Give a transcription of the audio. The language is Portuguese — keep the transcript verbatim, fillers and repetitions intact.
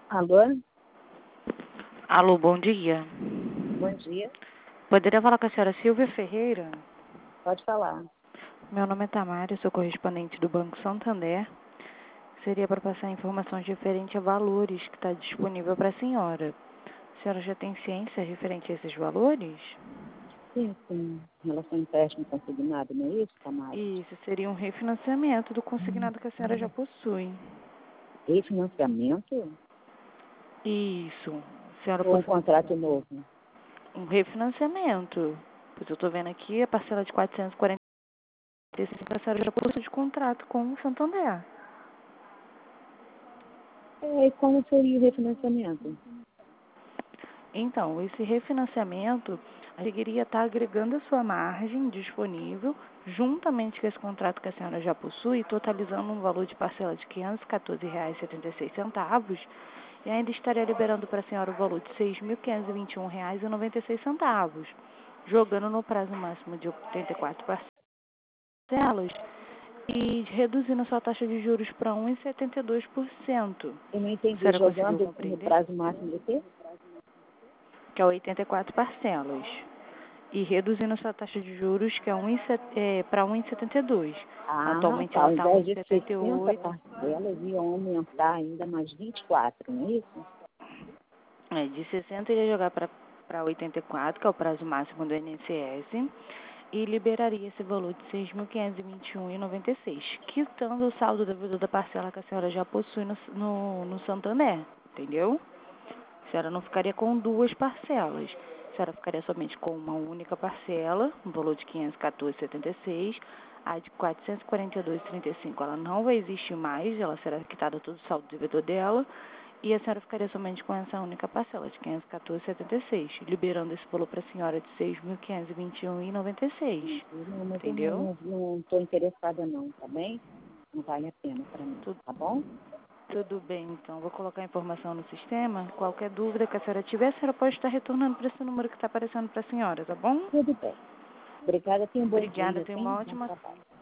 Alô? Alô, bom dia. Bom dia. Poderia falar com a senhora Silvia Ferreira? Pode falar. Meu nome é Tamara, eu sou correspondente do Banco Santander. Seria para passar informações referente a valores que está disponível para a senhora. A senhora já tem ciência referente a esses valores? Sim, sim. Em relação ao empréstimo consignado, não é isso, Tamara? Isso, seria um refinanciamento do consignado que a senhora já possui. Refinanciamento Isso. A senhora ou um possui contrato novo? um refinanciamento. Pois eu estou vendo aqui a parcela de quatrocentos e quarenta e cinco, a senhora já possui de contrato com o Santander. É, e como seria o refinanciamento? Então, esse refinanciamento conseguiria estar agregando a sua margem disponível, juntamente com esse contrato que a senhora já possui, totalizando um valor de parcela de quinhentos e quatorze reais e setenta e seis centavos, e ainda estaria liberando para a senhora o valor de seis mil quinhentos e vinte e um reais e noventa e seis centavos, jogando no prazo máximo de oitenta e quatro parcelas e reduzindo a sua taxa de juros para um vírgula setenta e dois por cento. Eu não A entendi, senhora conseguiu jogando no compreender? prazo máximo de quê? Que é oitenta e quatro parcelas. E reduzindo sua taxa de juros, que é, um, é, para um vírgula setenta e dois. Ah, Atualmente tá. ela Ao está invés de um vírgula setenta e sessenta oito. parcelas, iam aumentar ainda mais vinte e quatro, não é isso? É, de sessenta iria jogar para oitenta e quatro, que é o prazo máximo do I N S S, e liberaria esse valor de seis mil quinhentos e vinte e um reais e noventa e seis centavos, quitando o saldo devido da parcela que a senhora já possui no, no, no Santander, entendeu? A senhora não ficaria com duas parcelas. A senhora ficaria somente com uma única parcela, um valor de quinhentos e quatorze reais e setenta e seis centavos. A de quatrocentos e quarenta e dois reais e trinta e cinco centavos, ela não vai existir mais, ela será quitada todo o saldo devedor dela. E a senhora ficaria somente com essa única parcela de quinhentos e quatorze reais e setenta e seis centavos, liberando esse valor para a senhora de seis mil quinhentos e vinte e um reais e noventa e seis Entendi. centavos. Não, mas eu Entendeu? não estou interessada não, tá bem? Não vale a pena para mim, Tudo, tá bom? tudo bem, então. Vou colocar a informação no sistema. Qualquer dúvida que a senhora tiver, a senhora pode estar retornando para esse número que está aparecendo para a senhora, tá bom? Tudo bem. Obrigada, tenha um bom Obrigada, dia, tenha sim? uma Bom ótima trabalho.